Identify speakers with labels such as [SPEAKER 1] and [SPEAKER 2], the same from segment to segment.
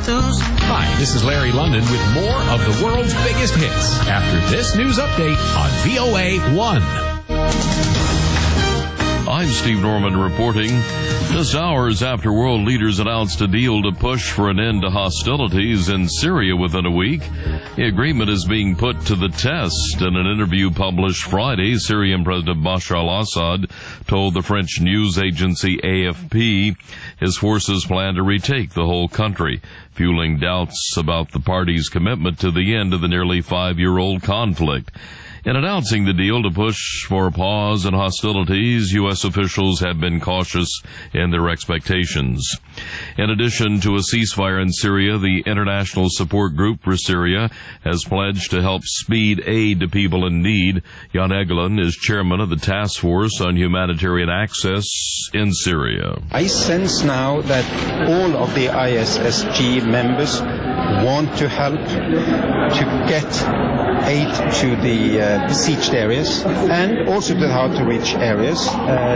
[SPEAKER 1] tomatoes.
[SPEAKER 2] Hi, this is Larry London with more of the world's biggest hits after this news update on VOA 1.
[SPEAKER 3] I'm Steve Norman reporting. Just hours after world leaders announced a deal to push for an end to hostilities in Syria within a week, the agreement is being put to the test. In an interview published Friday, Syrian President Bashar al-Assad told the French news agency AFP his forces plan to retake the whole country, fueling doubts about the party's commitment to the end of the nearly 5-year-old conflict. In announcing the deal to push for a pause in hostilities, U.S. officials have been cautious in their expectations. In addition to a ceasefire in Syria, the International Support Group for Syria has pledged to help speed aid to people in need. Jan Egeland is chairman of the Task Force on Humanitarian Access in Syria.
[SPEAKER 4] I sense now that all of the ISSG members want to help to get aid to the besieged areas and also to the hard-to-reach areas.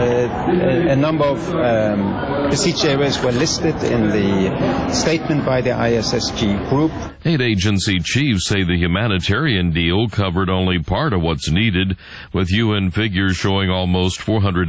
[SPEAKER 4] A number of besieged areas were listed in the statement by the ISSG group.
[SPEAKER 3] Aid agency chiefs say the humanitarian deal covered only part of what's needed, with UN figures showing almost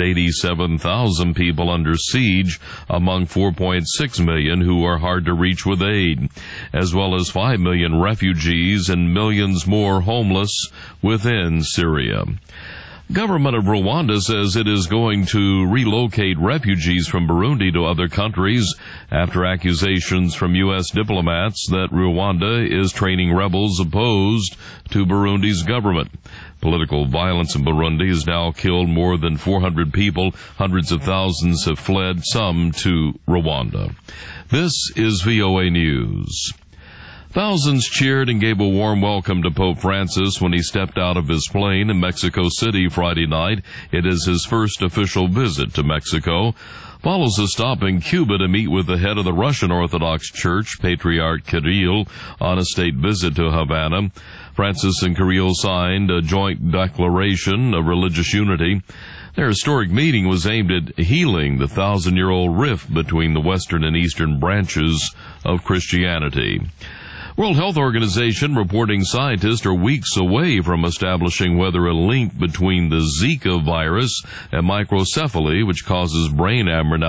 [SPEAKER 3] 487,000 people under siege among 4.6 million who are hard to reach with aid, as well as 5 million refugees and millions more homeless within Syria. Government of Rwanda says it is going to relocate refugees from Burundi to other countries after accusations from U.S. diplomats that Rwanda is training rebels opposed to Burundi's government. Political violence in Burundi has now killed more than 400 people. Hundreds of thousands have fled, some to Rwanda. This is VOA News. Thousands cheered and gave a warm welcome to Pope Francis when he stepped out of his plane in Mexico City Friday night. It is his first official visit to Mexico. Follows a stop in Cuba to meet with the head of the Russian Orthodox Church, Patriarch Kirill, on a state visit to Havana. Francis and Kirill signed a joint declaration of religious unity. Their historic meeting was aimed at healing the 1,000-year-old rift between the western and eastern branches of Christianity. World Health Organization reporting scientists are weeks away from establishing whether a link between the Zika virus and microcephaly, which causes brain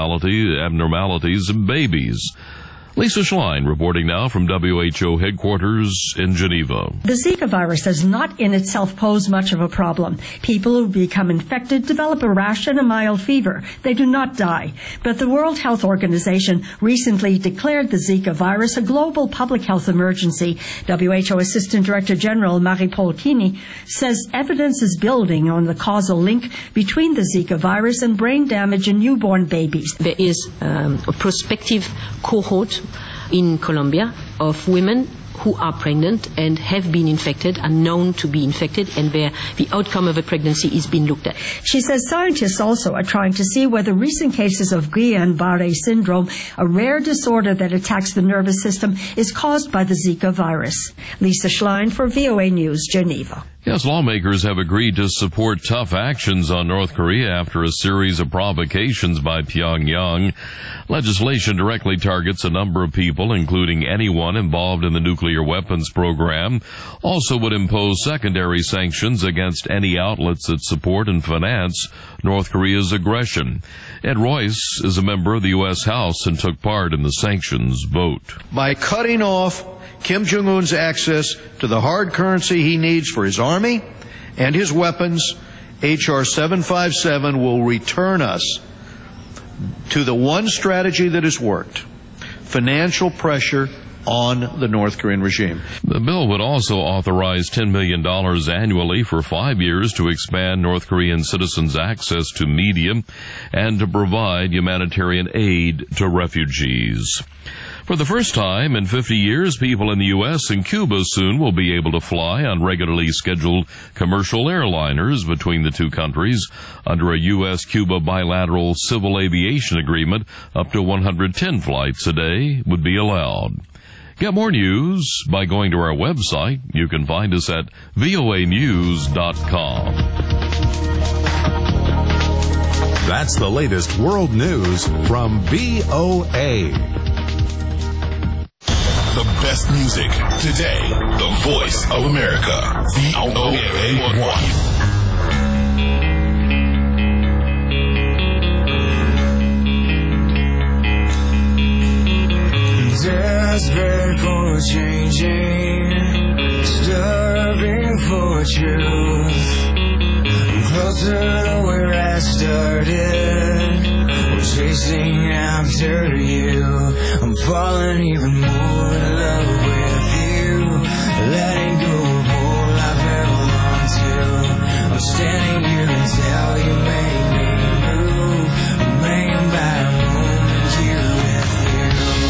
[SPEAKER 3] abnormalities in babies. Lisa Schlein reporting now from WHO headquarters in Geneva.
[SPEAKER 5] The Zika virus does not in itself pose much of a problem. People who become infected develop a rash and a mild fever. They do not die. But the World Health Organization recently declared the Zika virus a global public health emergency. WHO Assistant Director General Marie-Paule Kini says evidence is building on the causal link between the Zika virus and brain damage in newborn babies.
[SPEAKER 6] There is a prospective cohort in Colombia of women who are pregnant and have been infected, are known to be infected, and where the outcome of a pregnancy is being looked at.
[SPEAKER 5] She says scientists also are trying to see whether recent cases of Guillain-Barré syndrome, a rare disorder that attacks the nervous system, is caused by the Zika virus. Lisa Schlein for VOA News, Geneva.
[SPEAKER 3] Yes, lawmakers have agreed to support tough actions on North Korea after a series of provocations by Pyongyang. Legislation directly targets a number of people, including anyone involved in the nuclear weapons program. Also would impose secondary sanctions against any outlets that support and finance North Korea's aggression. Ed Royce is a member of the U.S. House and took part in the sanctions vote.
[SPEAKER 7] By cutting off Kim Jong-un's access to the hard currency he needs for his army and his weapons, H.R. 757 will return us to the one strategy that has worked: financial pressure on the North Korean regime.
[SPEAKER 3] The bill would also authorize $10 million annually for 5 years to expand North Korean citizens' access to media and to provide humanitarian aid to refugees. For the first time in 50 years, people in the U.S. and Cuba soon will be able to fly on regularly scheduled commercial airliners between the two countries. Under a U.S.-Cuba bilateral civil aviation agreement, up to 110 flights a day would be allowed. Get more news by going to our website. You can find us at voanews.com.
[SPEAKER 2] That's the latest world news from VOA.
[SPEAKER 1] The best music today. The voice of America. VOA1.
[SPEAKER 8] Desperate for changing, starving for truth. I'm closer to where I started, I'm chasing after you. I'm falling even more in love with you, letting go of all I've held on to. I'm standing here until you make me move. I'm laying by a moment here with you.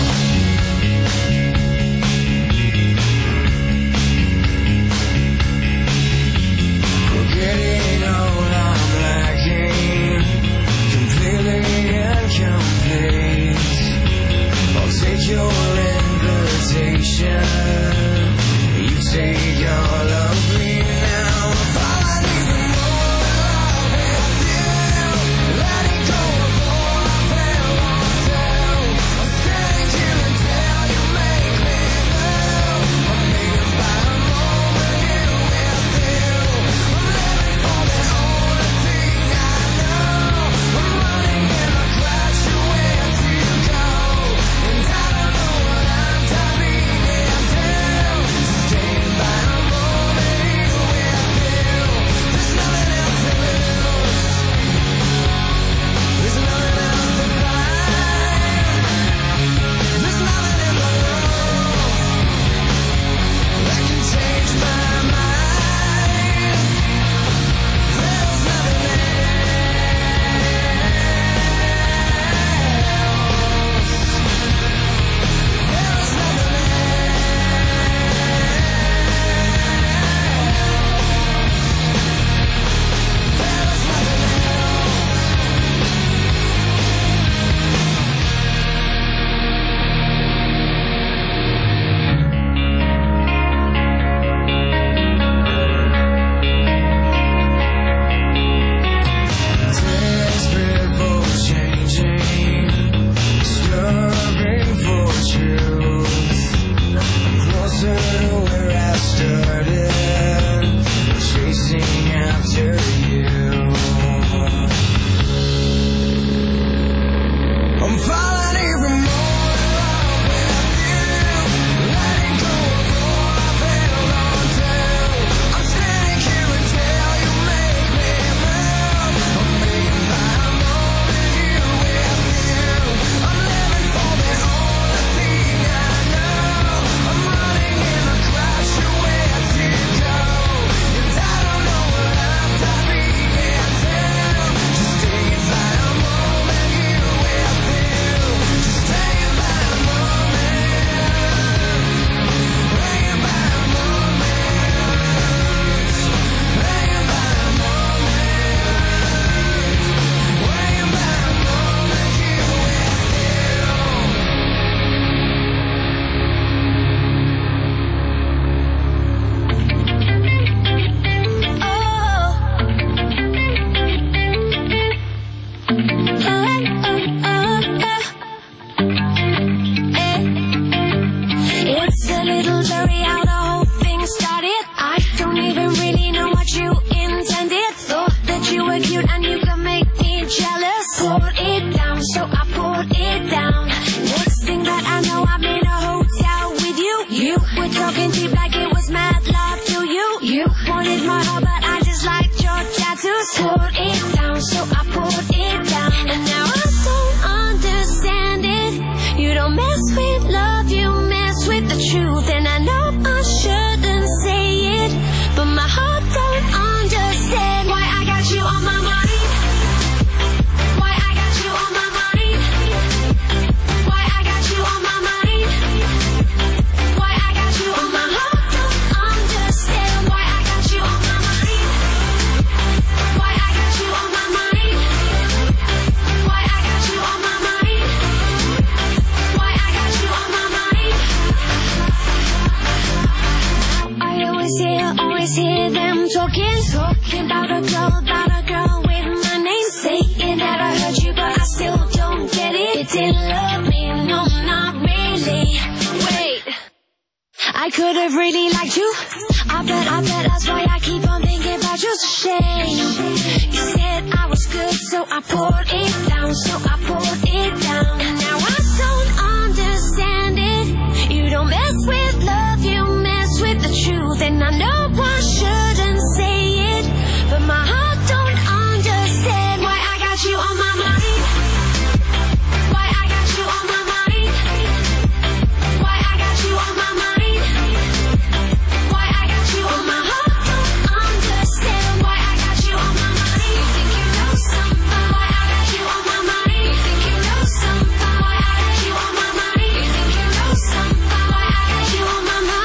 [SPEAKER 8] Forgetting all I'm lacking, completely incomplete. I'll take your invitation, you take all of me now. I'm falling even more in love with you, letting go of all I've held on to. I'm standing here until you make me move. I'm being by a moment here with you. I'm living for the only thing I know. I'm running in a crash to where to go, and I don't know what I'm diving into. Staying by a moment here with you. There's nothing else to lose. There's nothing else to find. There's nothing in the world that can change my mind. There's nothing else. There's nothing desperate for changing, starving for truth. I'm closer to where I started, chasing after you. I'm falling even more in love with you, letting go of all I've held on to. I'm standing here until you make me move. I'm being by a moment here with you. I'm living for the only thing I know. I'm running in a crash to where to go, and I don't know what I'm diving into. Just staying by a moment here with you. Just staying by a moment. Staying by a moment. Staying by a moment. Staying by a moment here with It's a little blurry how the whole thing started. I don't even really know what you intended. Thought that you were cute and you could make me jealous. Poured it down, so I poured it down. Next thing that I know, I'm in a hotel with you. You were talking cheap like it was mad love to you. You wanted my heart, but I just liked your tattoos. Poured it down, so I poured it down. And now I don't understand it. You don't mess with love, you mess with the truth. And I know I shouldn't say it, but my heart don't understand why I got you on my mind. Why I got you on my mind. Why I got you on my mind. Why I got you on my heart don't understand why I got you on my mind. Why I got you on my mind. Why I got you on my mind. Why I got you on my mind. I always hear them talking about a girl with my name, saying that I heard you, but I still don't get it. You didn't love me, no, not really. Wait, I could have really liked you. I bet that's why I keep on thinking about you. It's a shame. You said I was good, so I poured it down, And now I don't understand it. You don't mess with love, you mess with the truth. And I know I shouldn't say it, but my heart don't understand why I got you on my mind. Why I got you on my mind. Why I got you on my mind. Why I got you on my heart don't understand why I got you on my mind. You think you know something? Why I got you on my mind. You think you know something? Why I got you on my mind. You think you know something? Why I got you on my mind.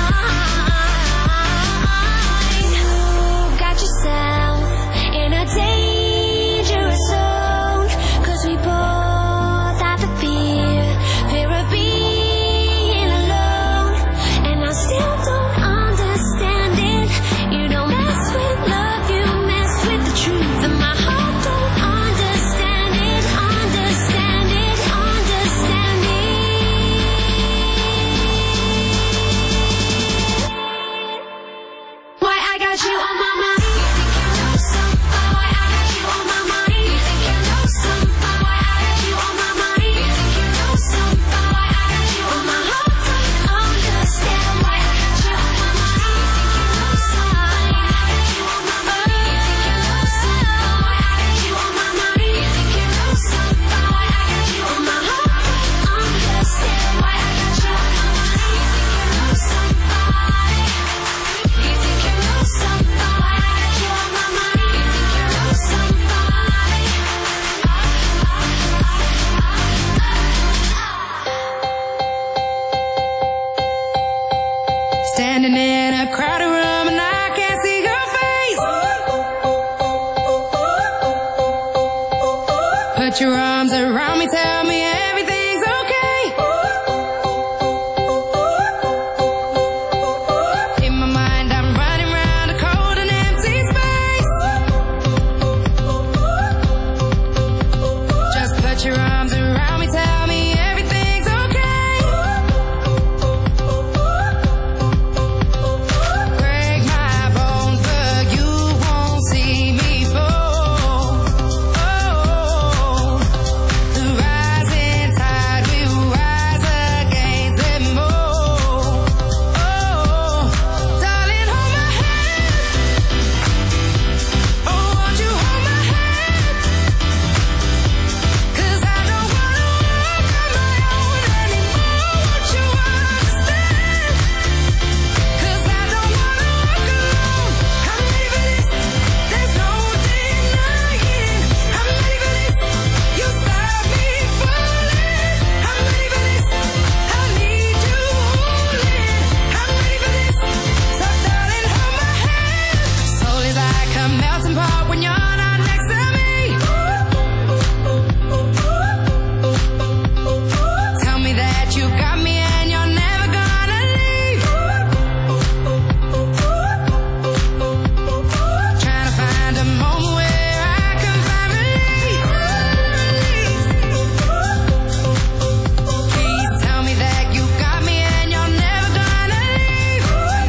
[SPEAKER 8] You got yourself in a dangerous zone, 'cause we both have the fear of being alone. And I still don't understand it. You don't mess with love, you mess with the truth. And my heart don't understand it, understand it, understand it. Why I got you on my mind. You think you know something? Why I got you on my mind. You think you know something? Why I got you on my mind. You think you know something? Why I got you on my heart don't understand why I got you on my mind. You think you know something? Why I got you on my mind. You think you know something? Why I got you on my mind. You think you know something? Why I got you on my heart don't understand why I got you on my mind. You think you know something? You think you know something? Why I got you on my mind. You think you know something?
[SPEAKER 9] Standing in a crowded room and I can't see your face. Put your arms around me, tell me everything's okay. In my mind I'm running round a cold and empty space. Just put your arms around me, tell me everything's okay. Break my bones, but you won't see me fall. Oh, the rising tide will rise against them all. Oh, darling, hold my hand. Oh, won't you hold my hand? 'Cause I don't wanna walk on my own anymore. Won't you understand? 'Cause I don't wanna walk alone. I'm ready for this. There's no denying. I'm ready for this. You stop me falling. I'm ready for this. I need you holding. I'm ready for this. So darling, hold my hand. Soul is like a melting pot when you're not next to me. Tell me that you got me and you're never gonna leave. Trying to find a moment where I can find relief. Please tell me that you got me and you're never gonna leave.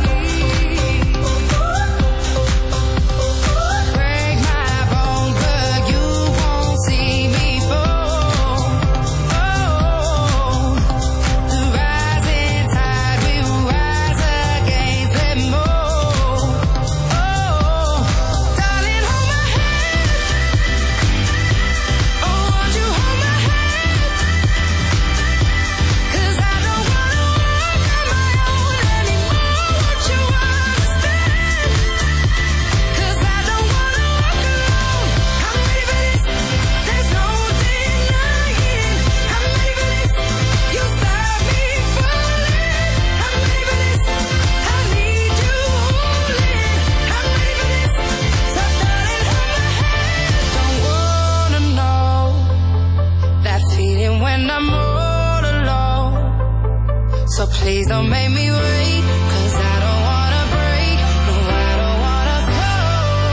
[SPEAKER 9] Break my bones, but you won't see me fall. Oh, the rising tide will rise against them all. Oh, darling, hold my hand. Oh, won't you hold my hand? 'Cause I don't wanna walk on my own anymore. Won't you understand? 'Cause I don't wanna walk alone. I'm ready for this. There's no denying. I'm ready for this. You stop me falling. I'm ready for this. I need you holding. I'm ready for this. So darling, hold my hand. Don't wanna know that feeling when I'm all alone. So please don't make me wait, 'cause I don't wanna break. No, I don't wanna fall.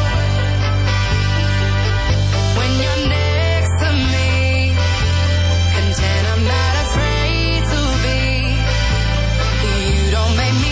[SPEAKER 9] When you're next to me, content I'm not afraid to be. You don't make me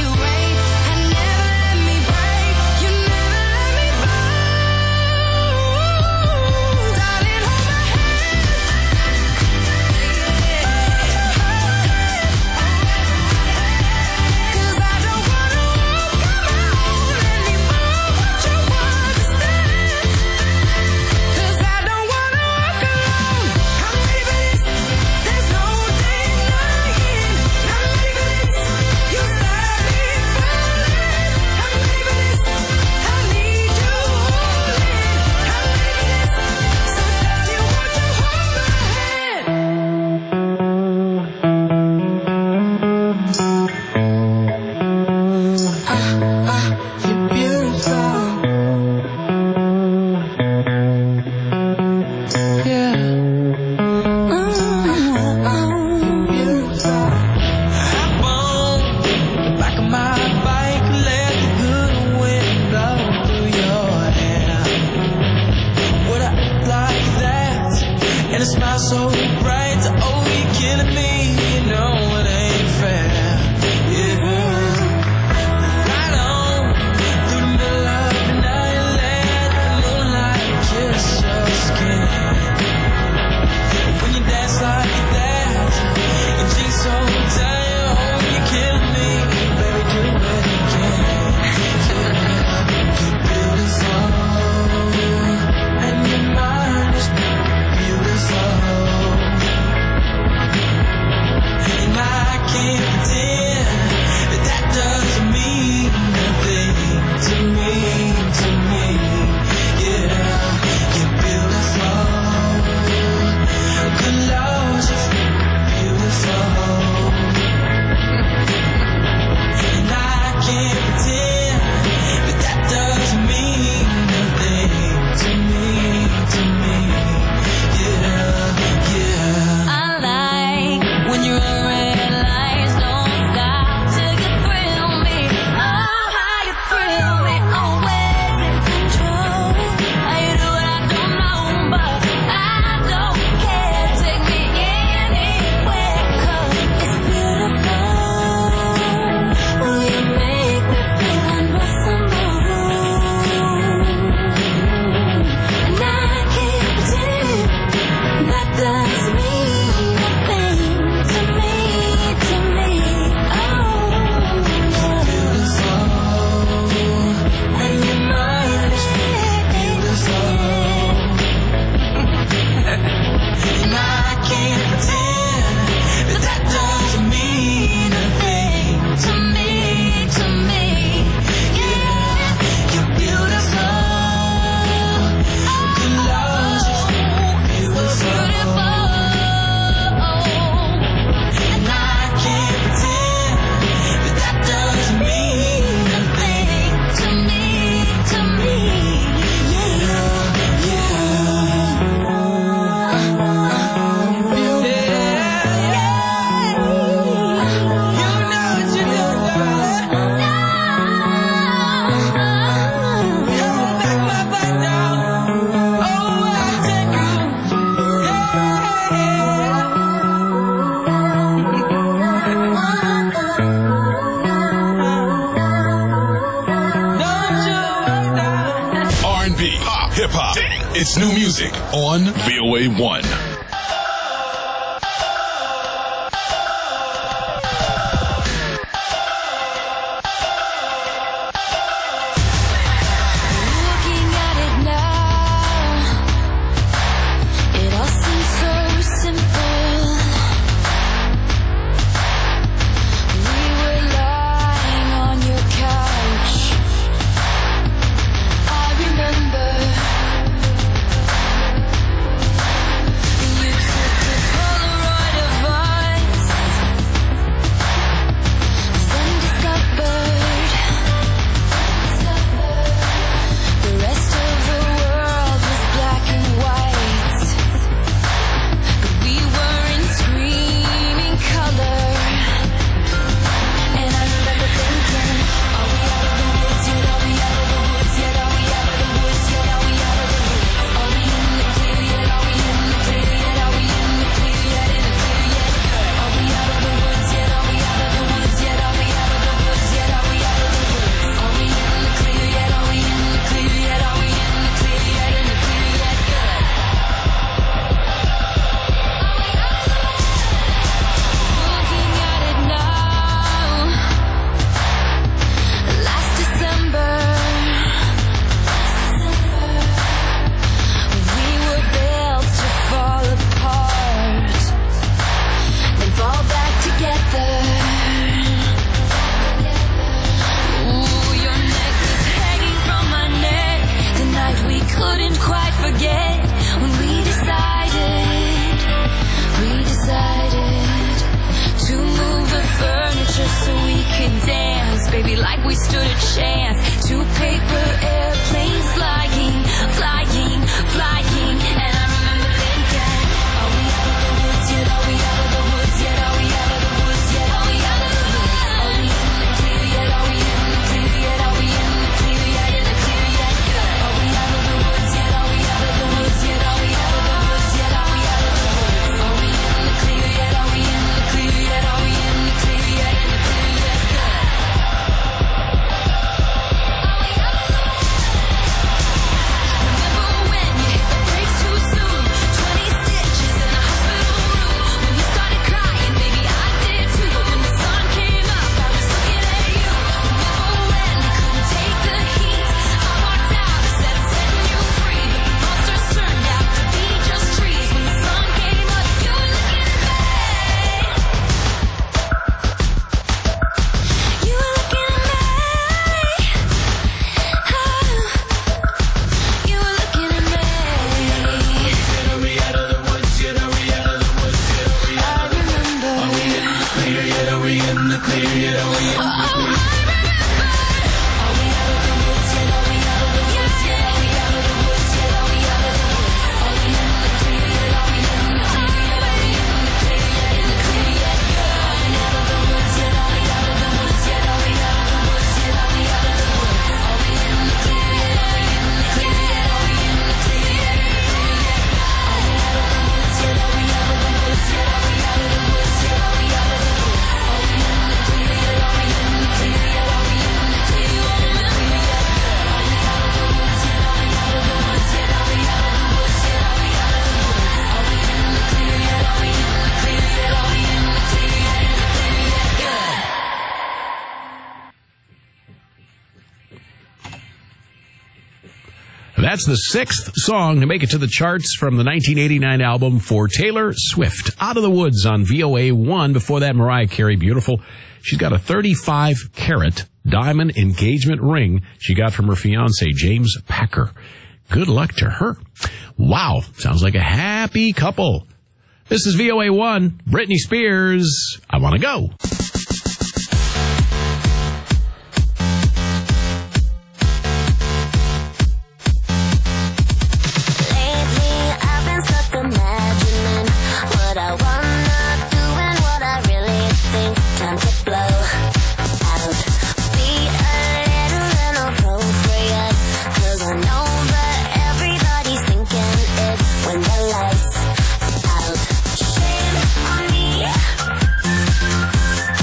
[SPEAKER 1] It's new music on VOA1.
[SPEAKER 8] Looking at it now, it all seems so simple. We were lying on your couch. I remember you took a Polaroid of us, then discovered the rest of the world was black and white, but we were in screaming color. And I remember thinking, are we out of the woods yet? Are we out of the woods yet? Are we out of the woods yet? Are we out of the woods? Are we in the clear yet? Are we in the clear yet? Are we in the clear yet? In the clear yet? Are we out of the woods yet? Are we out of the woods yet? Are we out of the woods yet? Are we out of the woods? Are we in the clear yet? Are we in the clear yet? Are we in the clear yet? In the clear yet? Looking at it now, last December, we were built to fall apart, then fall back together. Ooh, your neck was hanging from my neck, the night we couldn't quite forget, when we decided to move the furniture so we could dance, baby, like we stood a chance. 2 paper airplanes flying, and I remember thinking, are we out of the woods yet? Are we out of the woods yet? Are we out of the woods yet? Are we out of the woods? Are we in the clear yet? Are we in the clear yet? Are we in the clear yet? In the clear yet? Are we out of the woods yet? Are we out of the woods yet? Are we out of the woods yet? Are we out of the woods? Are we in the clear yet? Are we in the clear yet? Are we in the clear yet? In the clear yet? Remember when you hit the brakes too soon? 20 stitches in a hospital room. When you started crying, baby, I did too. When the sun came up, I was looking at you. Remember when we couldn't take the heat? I walked out instead of setting you free, but the monsters turned out to be just trees. When the sun came up, you were looking at me. You were looking at me. You were looking at me. Are we out of the woods yet? Are we out of the woods yet? I remember. Are we in the clear yet? Are we in the clear yet? Are we in the clear? I remember. Are we out of the woods yet? Are we out of the woods yet? Are we out of the woods yet? Are we out of the woods? Are we in the clear yet? Are we in the clear yet? Are we in the clear yet? In the clear yet? Are we out of the woods yet? Are we out of the woods yet? Are we out of the woods yet? Are we out of the woods? Are we in the clear yet? Are we in the clear yet? Are we in the clear yet? In the clear yet? Are we out of the woods yet? Are we out of the woods yet? Are we out of the woods yet? Are we out of the woods? Are we in the clear yet? Are we in the clear yet? Are we in the clear yet? In the clear yet? Are we out of the woods yet? Are we out of the woods yet? Are we out of the woods yet? Are we out of the woods? Are we in the clear yet? Are we in the clear yet? Are we in the clear yet? In the clear yet? Good.
[SPEAKER 2] That's the 6th song to make it to the charts from the 1989 album for Taylor Swift. Out of the Woods on VOA1. Before that, Mariah Carey, Beautiful. She's got a 35-carat diamond engagement ring she got from her fiancé, James Packer. Good luck to her. Wow, sounds like a happy couple. This is VOA1, Britney Spears, I Wanna Go.
[SPEAKER 8] Shame on me.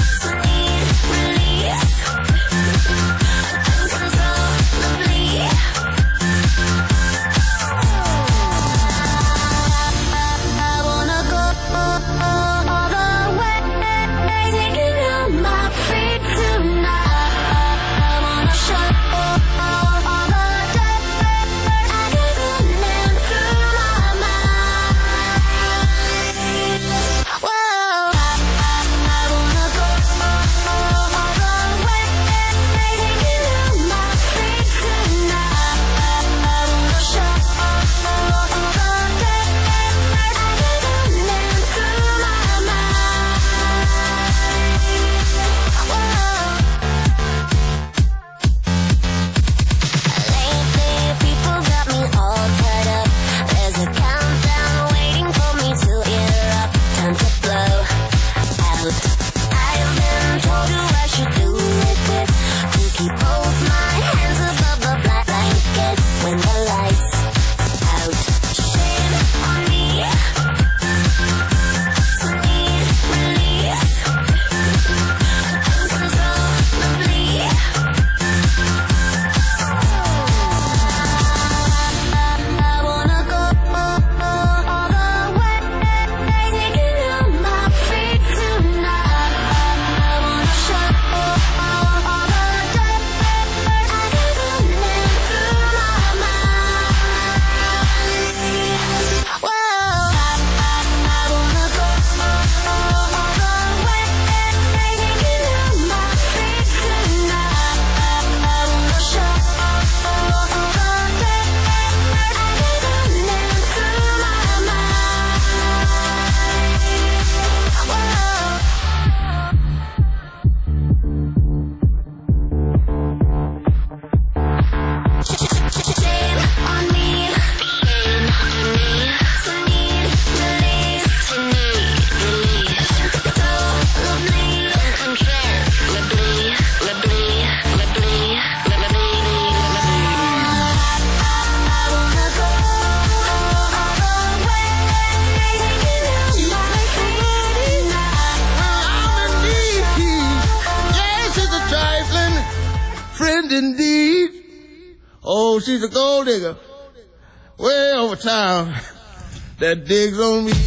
[SPEAKER 10] indeed. Oh, she's a gold digger. Way over town. That digs on me.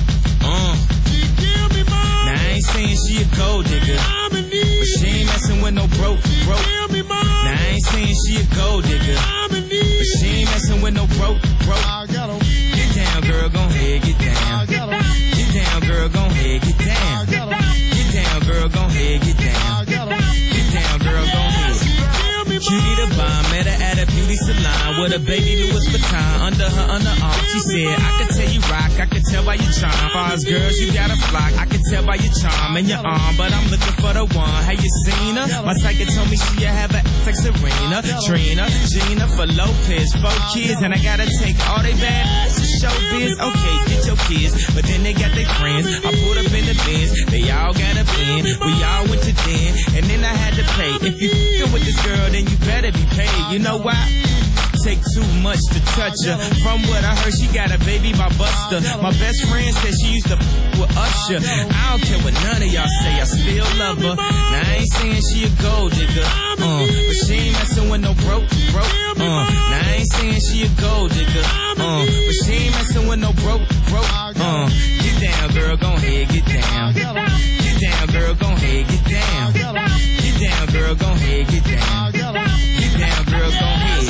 [SPEAKER 11] Now I ain't saying she a gold digger, but she ain't messing with no broke. Now I ain't saying she a gold digger, but she ain't messing with no broke. Get down, girl, gon' head, get down. Get down, girl, gon' head, get down. Get down, girl, gon' head, get down. Get down, girl, gon' head. Cutie the bomb, met her at a beauty salon with a baby Louis Vuitton under her underarm. She said, I could tell you rock, I could tell by your charm. Far as girls, you got a flock, I could tell by your charm and your arm, but I'm looking for the one. Have you seen her? My psychic told me she have a like Serena, Trina, Gina for Lopez, 4 kids, and I gotta take all they bad to showbiz. Okay, get your kids, but then they got their friends. I pulled up in the Benz, they all got a bin. We all went to den, and then I had to pay. If you f***ing with this girl, then you better be paid. You know why? Take too much to touch her. From what I heard, she got a baby by Buster. My best friend said she used to f*** with Usher. I don't care what none of y'all say, I still love her. Now I ain't saying she a gold digger, but she ain't messing with no broke. Now I ain't saying she a gold digger, but she ain't messing with no broke. Get down, girl, gon' head, get down. Get down, girl, gon' head, get down. Get down, girl, gon' head, get down. Get down, girl, gon' head.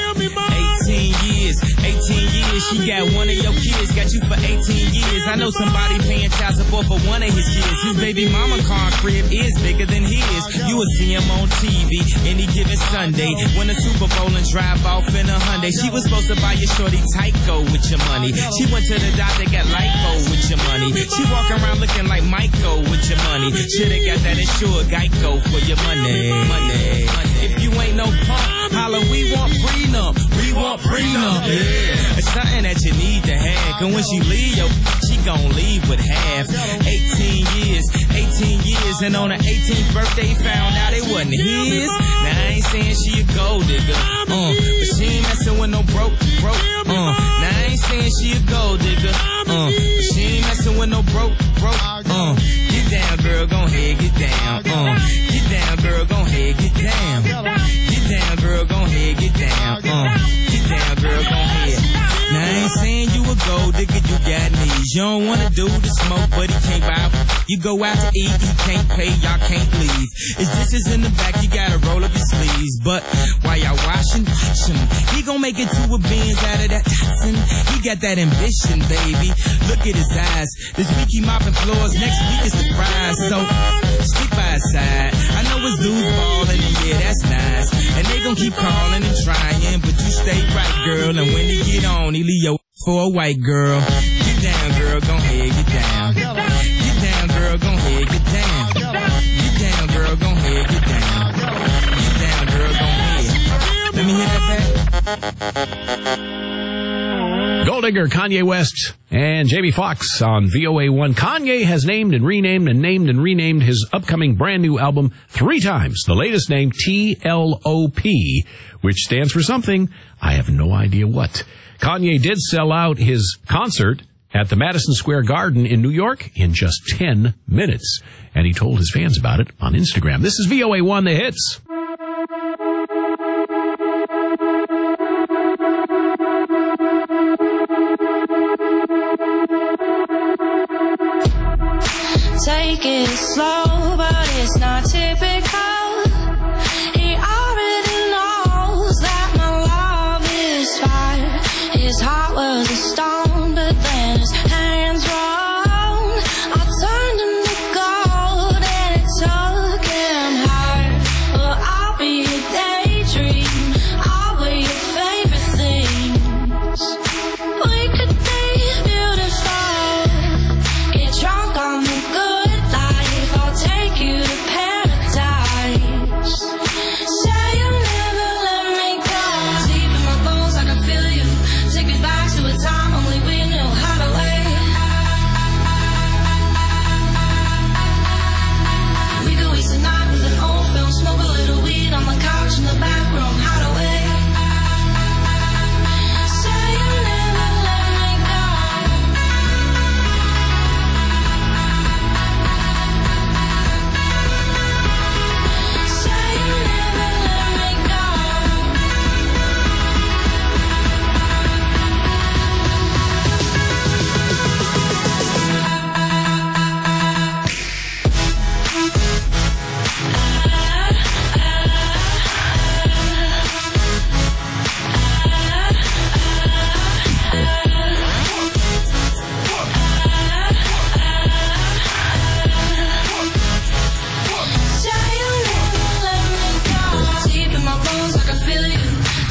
[SPEAKER 11] 18 years, she got one of your kids, got you for 18 years. I know somebody paying child support for one of his kids. His baby mama car crib is bigger than his. You will see him on TV any given Sunday. Win a Super Bowl and drive off in a Hyundai. She was supposed to buy your shorty Tyco with your money. She went to the doctor, got lipo with your money. She walk around looking like Michael with your money. Shoulda got that insured Geico for your money. If you ain't no punk, holla, we want prenup. We want prenup. Yeah. It's something that you need to have. Cause when she leave, she gon' leave with half. 18 years, and on her 18th birthday, found out it wasn't his. Now I ain't saying she a gold digger, but she ain't messing with no broke. Now I ain't saying she a gold digger, but she ain't messing with no broke. Get down, girl, gon' head, get down. Get down, girl, gon' head, get down. Get down, girl, gon' head, get down. Get down, girl, gon' head. Now I ain't saying you a gold digger, you got knees. You don't wanna do the smoke, but he can't buy. You go out to eat, he can't pay, y'all can't leave. His dishes in the back, you gotta roll up your sleeves. But while y'all washing, watch him. He gon' make it to a Benz out of that Datsun. He got that ambition, baby. Look at his eyes. This week he mopping floors, next week is the prize. So stick by his side. I know his dudes ballin', and yeah, that's nice. And they gon' keep calling and trying, but you stay right, girl. And when he get on, he leave your for a white girl. Get down, girl, gon' head, get down. Get down, girl, gon' head, get down. Get down, girl, gon' head, get down. Get down, girl, gon' head. Let me hear that back.
[SPEAKER 2] Gold Digger, Kanye West, and Jamie Foxx on VOA1. Kanye has named and renamed his upcoming brand new album 3 times. The latest name, TLOP, which stands for something. I have no idea what. Kanye did sell out his concert at the Madison Square Garden in New York in just 10 minutes. And he told his fans about it on Instagram. This is VOA1, The Hits.
[SPEAKER 8] Take it slow, but it's not typical. He already knows that my love is fire. His heart was a stone, but then his hands rolled. I turned him to gold and it took him higher. Well,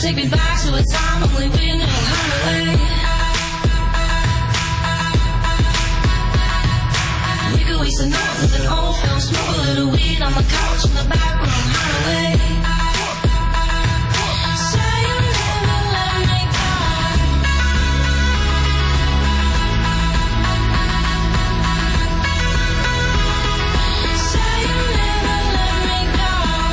[SPEAKER 9] take me back to a time when we were no highway. We could waste the night with an old film, smoke a little weed on the couch in the back room highway. Say you never let me go. Say you never let me go.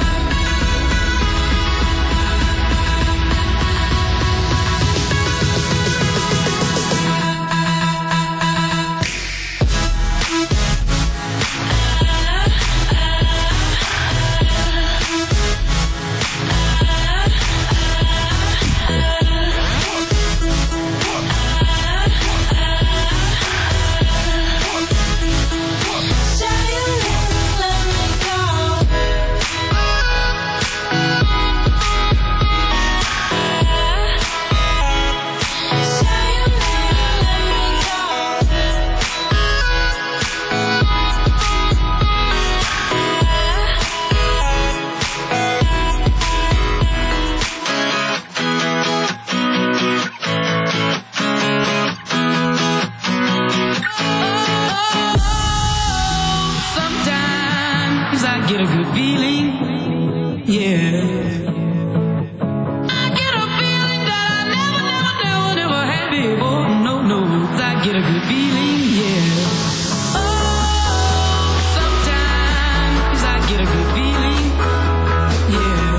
[SPEAKER 11] Sometimes I get a good feeling, yeah. I get a feeling that I never had before. No, I get a good feeling, yeah. Oh, sometimes I get a good feeling, yeah.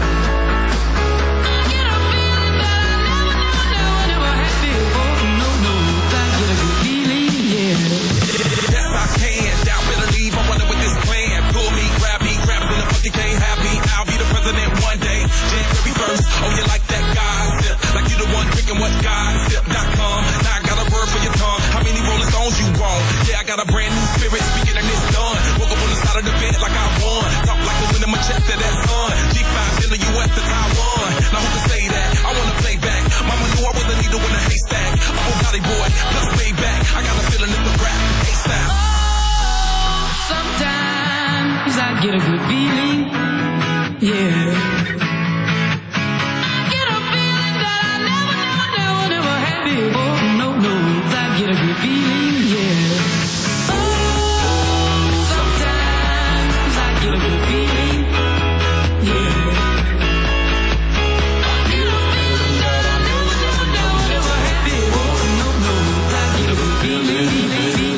[SPEAKER 11] I get a feeling that I never had before. No, I get a good feeling, yeah.
[SPEAKER 12] Yes, I can. Doubt, better leave. I'm running with this plan. Pull me, grab me, grab it in the fuck you can't have me. I'll be the president one day. January 1st. Oh, you like that gossip? Like you the one drinking what gossip.com. Now I got a word for your tongue. How many Rolling Stones you want? Yeah, I got a brand new spirit. Speaking of this done. Woke up on the side of the bed like I won. Talk like the wind in my chest to that sun. G5 in the US to Taiwan. Now who can say that? I wanna play back. Mama knew I was a needle in a haystack. I'm a Gotti boy, plus way back. I got a feeling it's a rap. ASAP.
[SPEAKER 11] Sometimes I get a good feeling, yeah. I get a feeling that I never had before. No, I get a good feeling, yeah. Oh, sometimes I get a good feeling, yeah. I get a feeling that I never had before. No, I get a good feeling.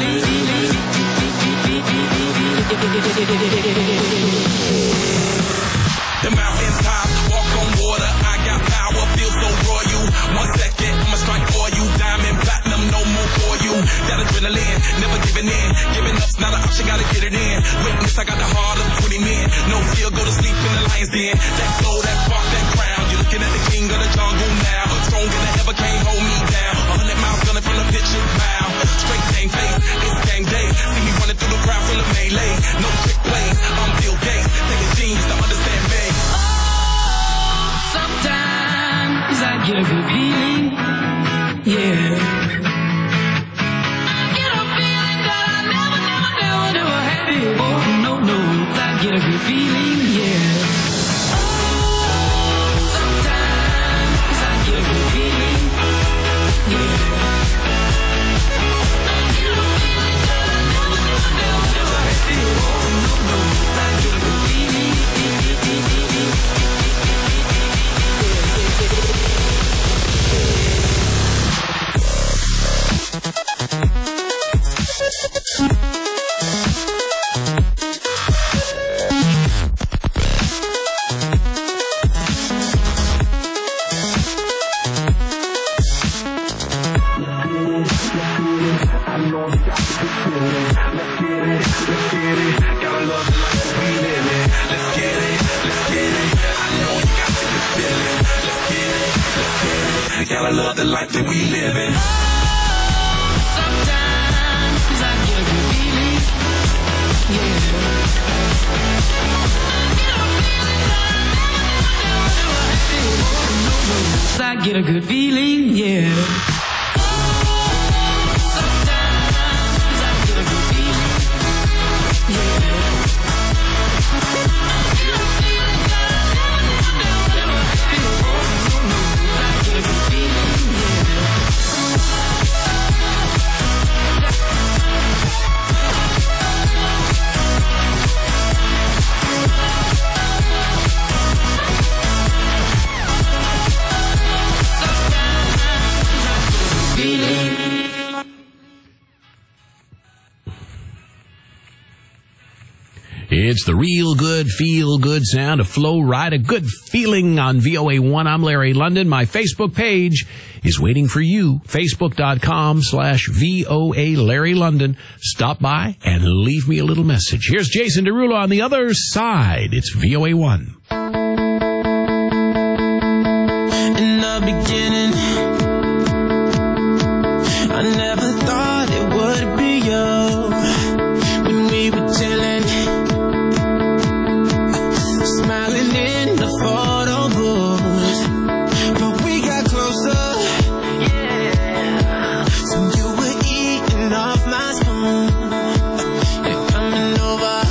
[SPEAKER 12] The mountains top, walk on water. I got power, feel so royal. 1 second, I'ma strike for you. Diamond, platinum, no more for you. That adrenaline, never giving in. Giving up's not an option, gotta get it in. Witness, I got the heart of 20 men. No fear, go to sleep in the lion's den. That glow, that spark, that crown. You're looking at the king of the jungle now. Stronger than ever, can't hold me down. 100 miles gunning from the pitcher's mound. Straight game face, it's game day. See me running through the crowd full of melee. No trick plays, I'm Bill Gates. Take a genius to understand me.
[SPEAKER 11] Sometimes I get a good feeling, yeah. I get a feeling that I never had before. No, I get a good feeling, yeah. Oh, sometimes I get a good feeling, yeah. I get a feeling that I never had before. No, I get a good feeling.
[SPEAKER 12] Gotta love the life that we live in.
[SPEAKER 11] Sometimes I get a good feeling, yeah. I get a good feeling, yeah.
[SPEAKER 2] It's the real good, feel good sound of Flo Rida. A good feeling on VOA1. I'm Larry London. My Facebook page is waiting for you. Facebook.com/VOA Larry London. Stop by and leave me a little message. Here's Jason Derulo on the other side. It's VOA1.
[SPEAKER 11] In the beginning, I never thought it would be you. When we were chilling, smiling in the photo booth, but we got closer. Yeah. So you were eating off my spoon and coming over,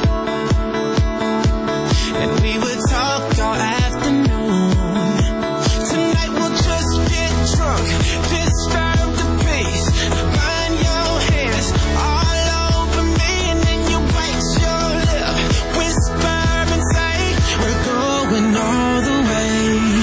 [SPEAKER 11] and we would talk all afternoon. Tonight we'll just get drunk, just start up the pace. Find your hands all over me, and then you bite your lip, whisper and say, we're going all the way.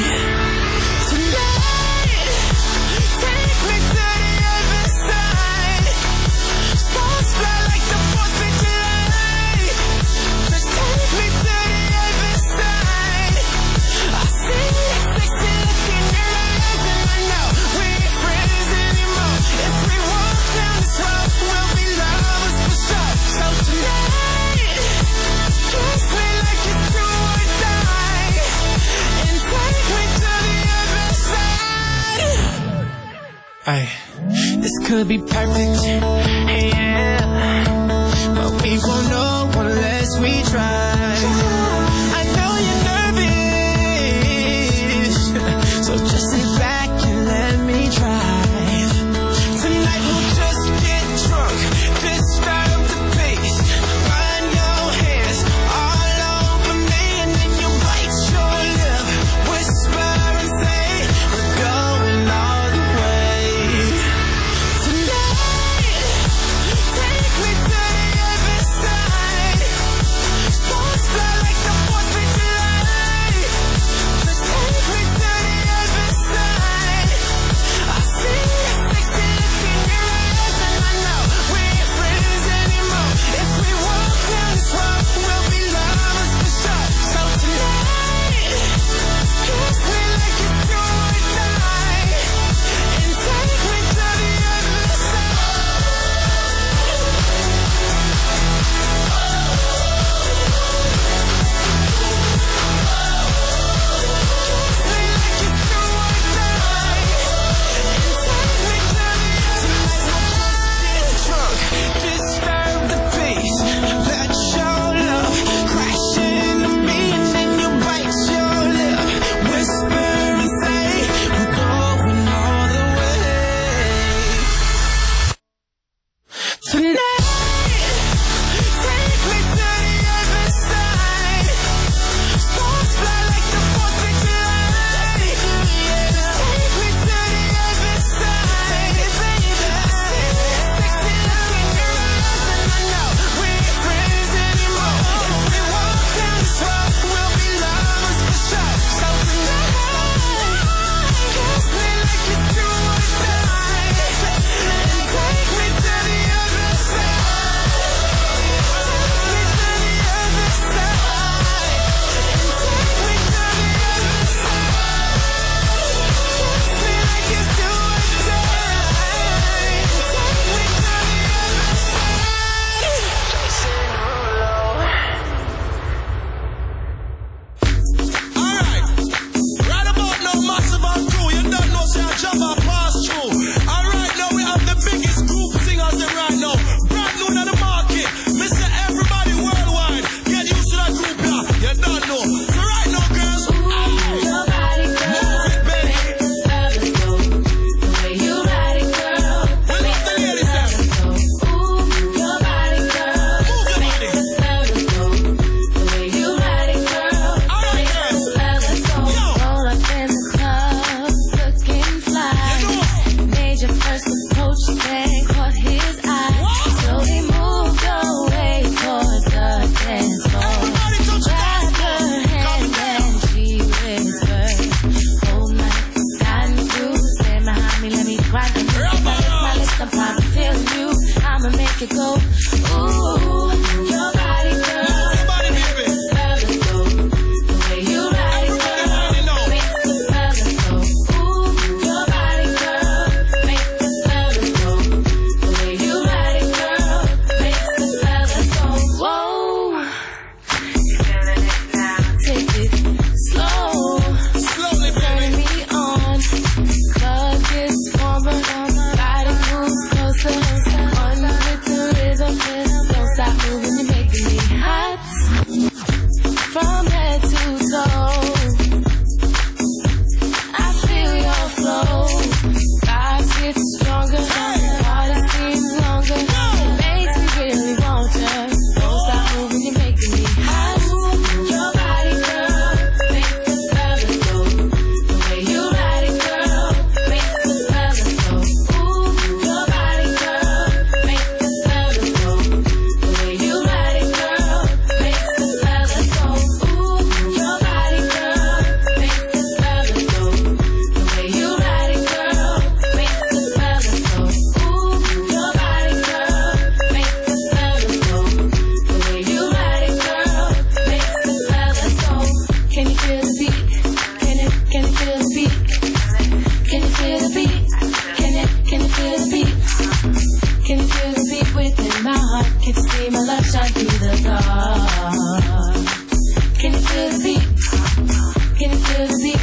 [SPEAKER 11] Tonight, take me to the other side. Sparks fly like the 4th of July. Just take me to the other side. I see that sexy look in your eyes, and I know we ain't friends anymore. If we walk down this road, we'll be lovers for sure. So tonight, kiss me like it's do or die, and take me to the other side. Ay, this could be perfect, yeah, but we won't know unless we try. I know you're nervous, so just sit back and let me drive. Tonight we'll just get drunk, just start up the pace. Find your hands all over me, and then you bite your lip, whisper and say, we're going all the way. Tonight, take me to the other side.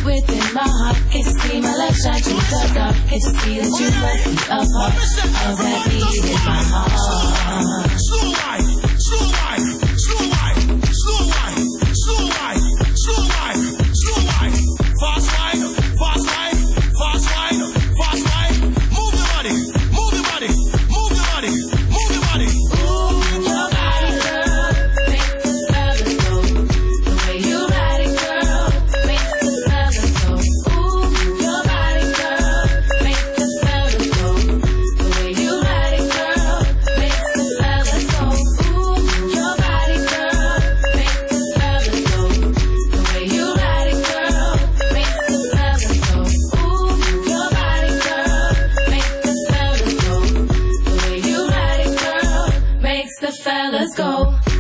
[SPEAKER 8] within my heart. Can't you see my love shine through the dark? Can't you see that you must be a part of that beat in my heart?
[SPEAKER 12] Slow wine, slow wine, slow wine, slow wine, slow wine, slow wine, slow wine. Fast wine, fast wine, fast wine, fast wine. Move your body, move your body, move your body, move your body.
[SPEAKER 8] Ooh, your body, girl, makes the fellas go. The way you ride it, girl, makes the fellas go. Ooh, your body, girl, makes the fellas go. The way you ride it, girl, makes the fellas go. Ooh, your body, girl, makes the fellas go. The way you ride it, girl, makes the fellas go. Ooh, your body, girl, makes the fellas go. The way you ride it, girl, makes the fellas go.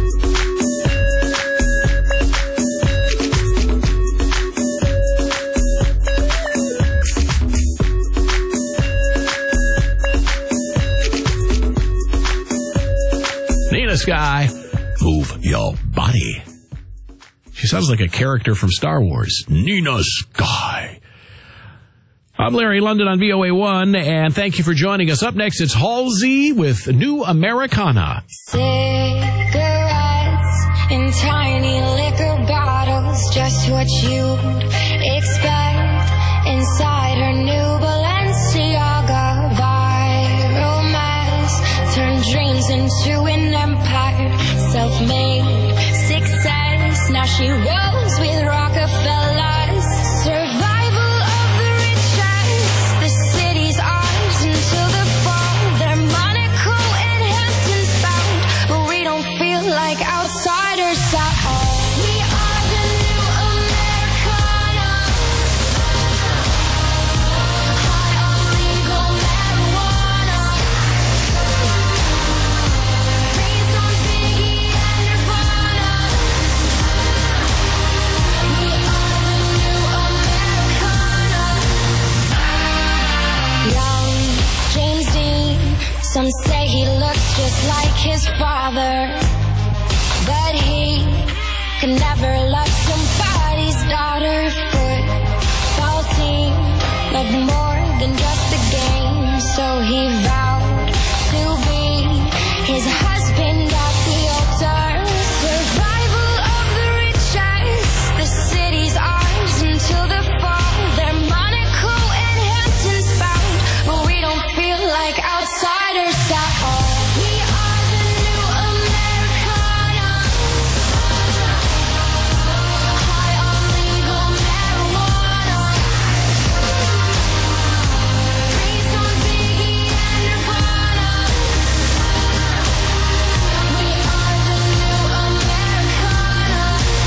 [SPEAKER 2] Nina Sky, move your body. She sounds like a character from Star Wars. Nina Sky. I'm Larry London on VOA1, and thank you for joining us. Up next, it's Halsey with New Americana.
[SPEAKER 13] Cigarettes in tiny liquor bottles, just what you'd expect inside her new Balenciaga. Viral mass turned dreams into an empire, self-made success. Now she rolls with Rockefellers. Survival of the richest, the city's ours until the fall. They're Monaco and Hamptons bound, but we don't feel like outsiders at all. We are the new Americana, high on legal marijuana, raised on Biggie and Nirvana. We are the new Americana. Young James Dean, some say he looks just like his father, but he could never love somebody's daughter. Football team loved more than just the game, so he vowed to be his husband at the altar. Survival of the richest, the city's ours until the fall. They're Monaco and Hamptons bound, but we don't feel like outsiders at all. We are the new Americana, high on legal marijuana, raised on Biggie and Nirvana. We are the new Americana.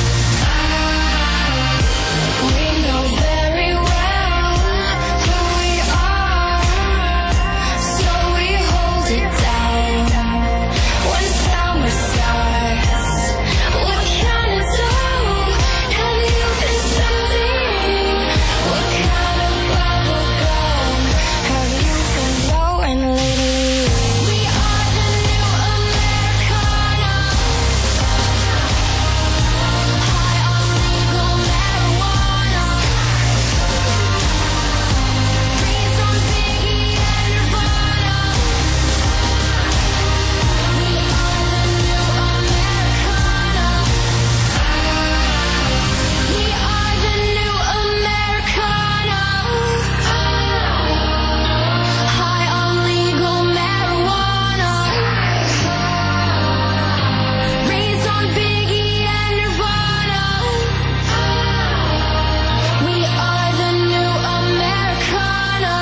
[SPEAKER 13] We know very well who we are, so we hold it down. When summer starts, what kind of dough have you been spending? What kind of bubble gum have you been blowing lately? We are the new Americana, high on legal marijuana, raised on Biggie and Nirvana. We are the new Americana. We are the new Americana, high on legal marijuana, raised on Biggie and Nirvana. We are the new Americana.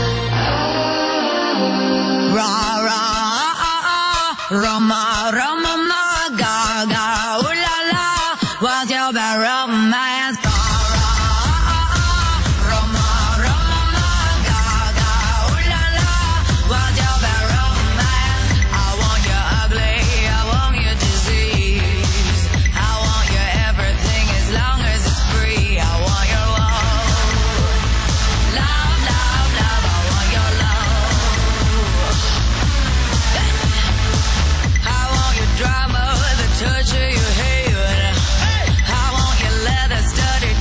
[SPEAKER 9] Ra ra Roma Roma ma ga ga ooh la la, what's your bad romance? Ga ra Roma Roma ma ga ga ooh la la, what's your bad romance? I want you ugly, I want you disease, I want you everything as long as it's free. I want your love, love, love, love. I want your love. I want your drama, the touch of your hair. I want your leather studded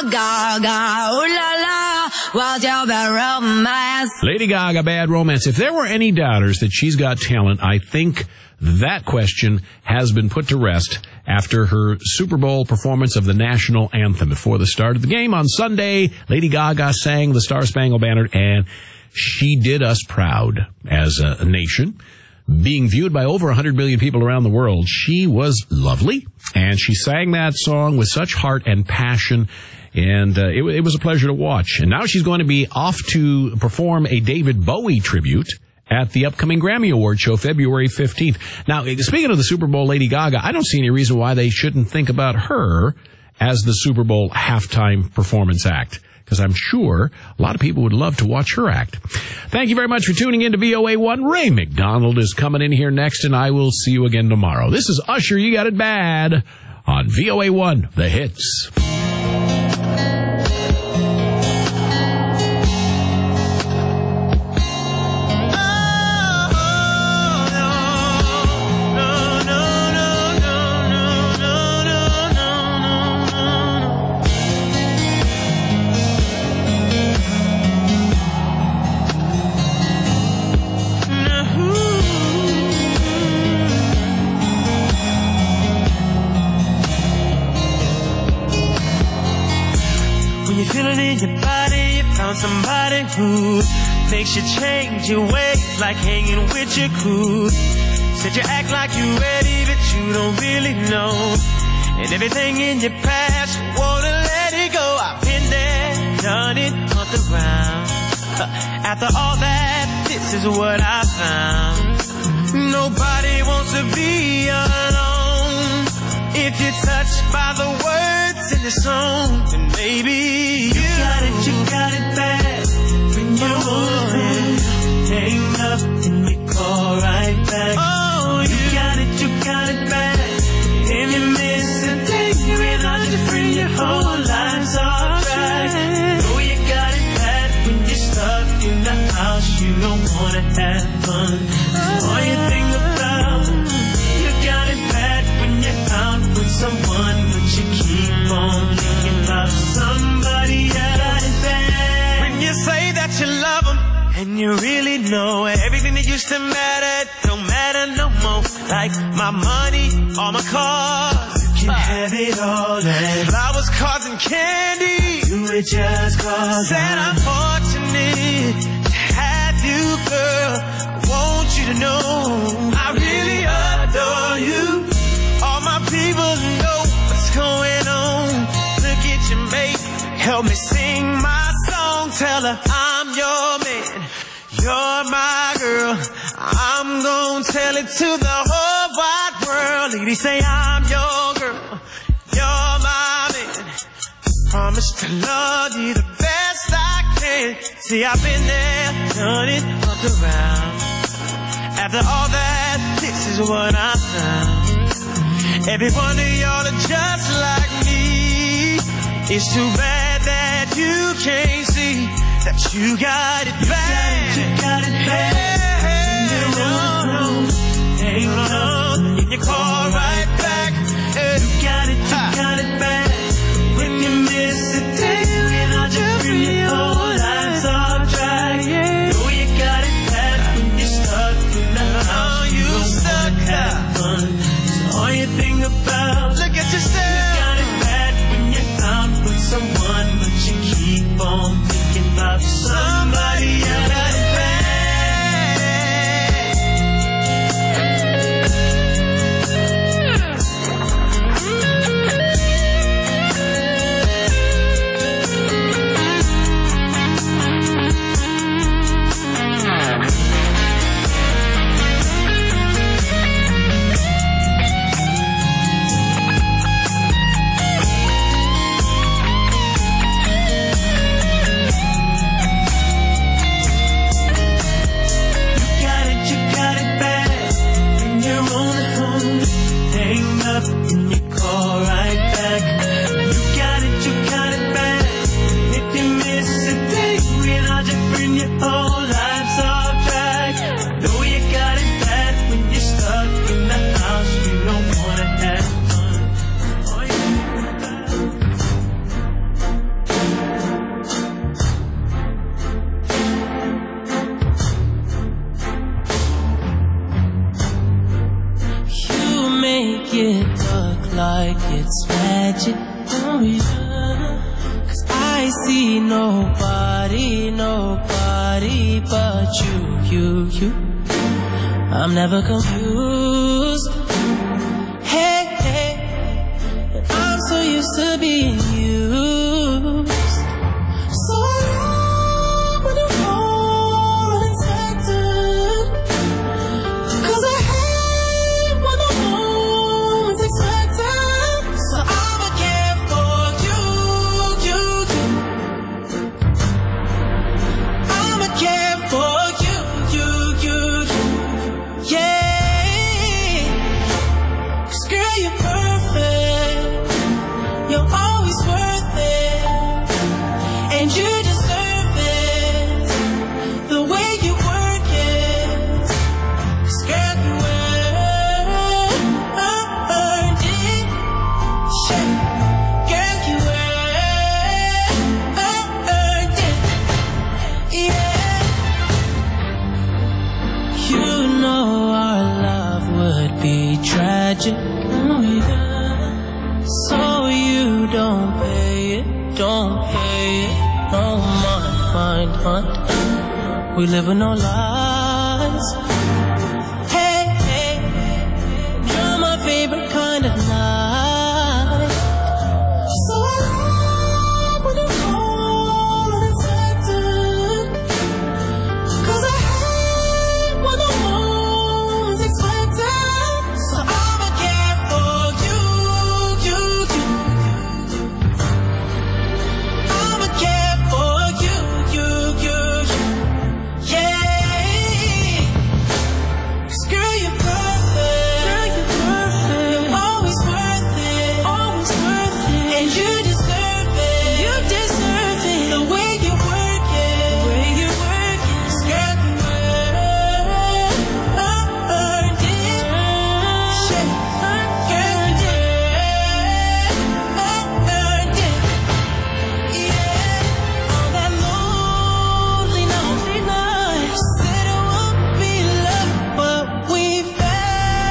[SPEAKER 9] Gaga, ooh la la, what's your bad romance?
[SPEAKER 2] Lady Gaga, Bad Romance. If there were any doubters that she's got talent, I think that question has been put to rest after her Super Bowl performance of the national anthem. Before the start of the game on Sunday, Lady Gaga sang the Star Spangled Banner, and she did us proud as a nation. Being viewed by over 100 million people around the world, she was lovely, and she sang that song with such heart and passion, and it was a pleasure to watch. And now she's going to be off to perform a David Bowie tribute at the upcoming Grammy Award show, February 15th. Now, speaking of the Super Bowl, Lady Gaga, I don't see any reason why they shouldn't think about her as the Super Bowl halftime performance act, because I'm sure a lot of people would love to watch her act. Thank you very much for tuning in to VOA1. Ray McDonald is coming in here next, and I will see you again tomorrow. This is Usher, You Got It Bad, on VOA1, The Hits.
[SPEAKER 14] Somebody who makes you change your ways, like hanging with your crew. Said you act like you ready, but you don't really know. And everything in your past, you wanna let it go. I've been there, done it, humped around. After all that, this is what I found. Nobody wants to be alone. If you're touched by the words in the song, then maybe you got it bad. When you're moving, hang up and you call right back. Oh, you got it bad. And you miss a day without your friend, your whole life's off track. Oh, you got it bad when you're stuck in the house, you don't wanna have fun. So all you think about, you got it bad when you're out with someone, but you keep on thinking about somebody else. When you say that you love them, and you really know everything that used to matter don't matter no more. Like my money, all my cars, you can have it all. And flowers, cards, and candy, you would just call. Said I'm fortunate to have you, girl. I want you to know I really adore you. All my people know what's going on. Look at your mate, help me sing my song. Tell her I'm your man, you're my girl. I'm gonna tell it to the whole wide world. Lady, say I'm your girl, you're my man. Promise to love you the best I can. See, I've been there, done it, up around. After all that, this is what I found. Every one of y'all are just like me. It's too bad that you can't see that you got it bad. You got it bad. Hang on, and you call right back. You got it bad. When you miss a day without your friend, your whole life's off track. Oh, you got it bad when you're stuck in the house. You stuck have fun. So all you think about, look at yourself. You got it bad when you're out with someone, but you keep on thinking about somebody else. You got it bad.
[SPEAKER 15] make it look like it's magic. Oh yeah. 'Cause I see nobody but you. I'm never confused. Hey, and I'm so used to being used. So I love when you're unexpected. 'Cause I hate when the moment's expected. So I'ma care for you. I'ma care for you. Yeah. 'Cause girl, you're perfect. You're always worth it. And you deserve it. The way you work it. 'Cause girl, you earned it. Shit. Girl, you earned it. Yeah. You know our love would be tragic. Oh yeah. So you don't pay it. No mind. We live with no lies.